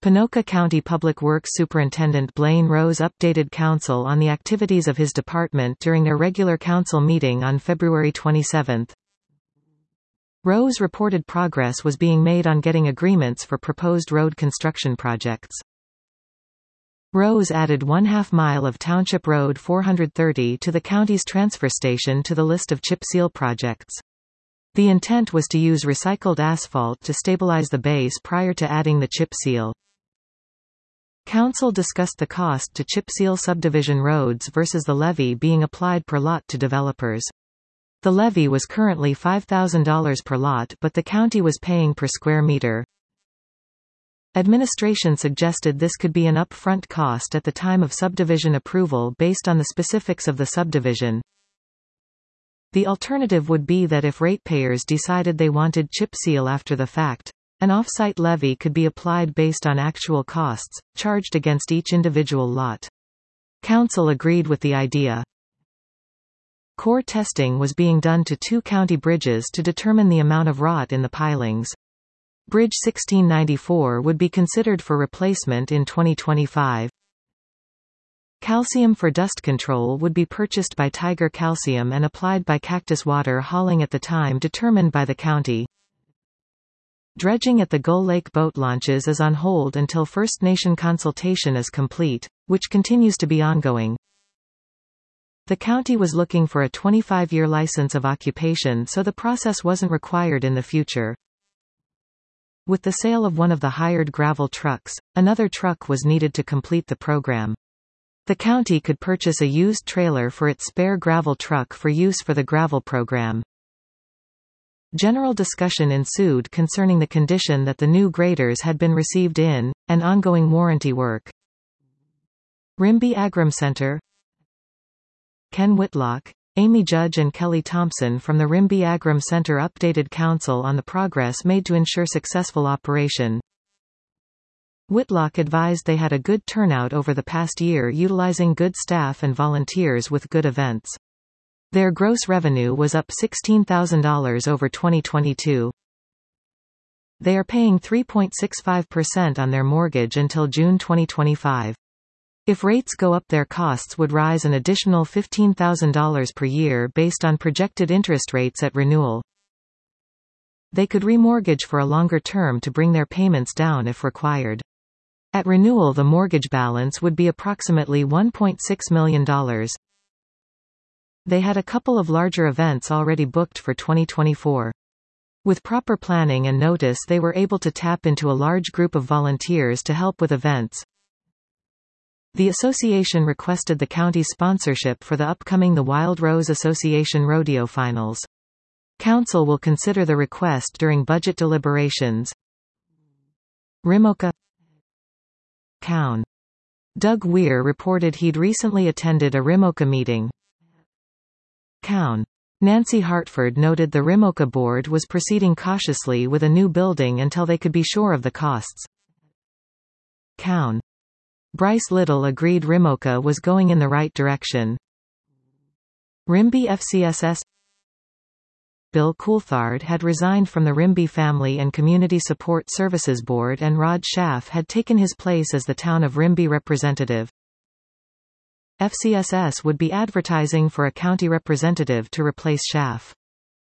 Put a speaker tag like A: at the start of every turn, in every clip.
A: Ponoka County Public Works Superintendent Blaine Rose updated council on the activities of his department during their regular council meeting on February 27. Rose reported progress was being made on getting agreements for proposed road construction projects. Rose added 1/2 mile of Township Road 430 to the county's transfer station to the list of chip seal projects. The intent was to use recycled asphalt to stabilize the base prior to adding the chip seal. Council discussed the cost to chip seal subdivision roads versus the levy being applied per lot to developers. The levy was currently $5,000 per lot, but the county was paying per square meter. Administration suggested this could be an upfront cost at the time of subdivision approval based on the specifics of the subdivision. The alternative would be that if ratepayers decided they wanted chip seal after the fact, an off-site levy could be applied based on actual costs, charged against each individual lot. Council agreed with the idea. Core testing was being done to 2 county bridges to determine the amount of rot in the pilings. Bridge 1694 would be considered for replacement in 2025. Calcium for dust control would be purchased by Tiger Calcium and applied by Cactus Water Hauling at the time determined by the county. Dredging at the Gull Lake boat launches is on hold until First Nation consultation is complete, which continues to be ongoing. The county was looking for a 25-year license of occupation, so the process wasn't required in the future. With the sale of one of the hired gravel trucks, another truck was needed to complete the program. The county could purchase a used trailer for its spare gravel truck for use for the gravel program. General discussion ensued concerning the condition that the new graders had been received in, and ongoing warranty work. Rimbey Agrum Center. Ken Whitlock, Amy Judge and Kelly Thompson from the Rimbey Agrum Center updated council on the progress made to ensure successful operation. Whitlock advised they had a good turnout over the past year utilizing good staff and volunteers with good events. Their gross revenue was up $16,000 over 2022. They are paying 3.65% on their mortgage until June 2025. If rates go up, their costs would rise an additional $15,000 per year based on projected interest rates at renewal. They could remortgage for a longer term to bring their payments down if required. At renewal, the mortgage balance would be approximately $1.6 million. They had a couple of larger events already booked for 2024. With proper planning and notice, they were able to tap into a large group of volunteers to help with events. The association requested the county's sponsorship for the upcoming the Wild Rose Association Rodeo Finals. Council will consider the request during budget deliberations. Rimoka Cown. Doug Weir reported he'd recently attended a Rimoka meeting. Cown. Nancy Hartford noted the Rimoka board was proceeding cautiously with a new building until they could be sure of the costs. Cown. Bryce Little agreed Rimoka was going in the right direction. Rimbey FCSS. Bill Coulthard had resigned from the Rimbey Family and Community Support Services Board and Rod Schaff had taken his place as the town of Rimbey representative. FCSS would be advertising for a county representative to replace Schaff.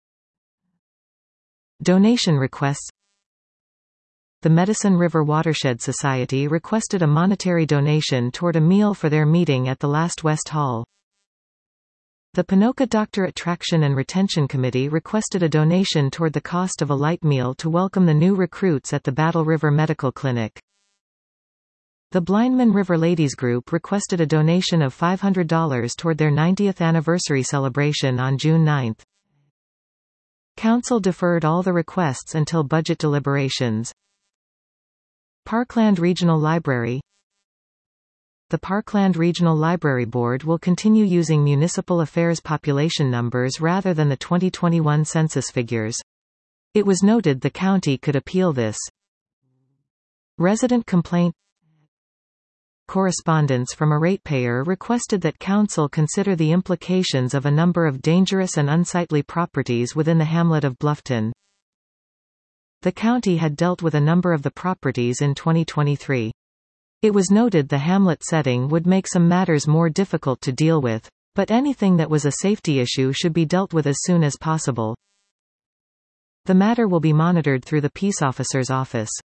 A: Donation requests. The Medicine River Watershed Society requested a monetary donation toward a meal for their meeting at the Last West Hall. The Ponoka Doctorate Traction and Retention Committee requested a donation toward the cost of a light meal to welcome the new recruits at the Battle River Medical Clinic. The Blindman River Ladies Group requested a donation of $500 toward their 90th anniversary celebration on June 9. Council deferred all the requests until budget deliberations. Parkland Regional Library. The Parkland Regional Library Board will continue using municipal affairs population numbers rather than the 2021 census figures. It was noted the county could appeal this. Resident complaint. Correspondence from a ratepayer requested that council consider the implications of a number of dangerous and unsightly properties within the hamlet of Bluffton. The county had dealt with a number of the properties in 2023. It was noted the hamlet setting would make some matters more difficult to deal with. But anything that was a safety issue should be dealt with as soon as possible. The matter will be monitored through the peace officer's office.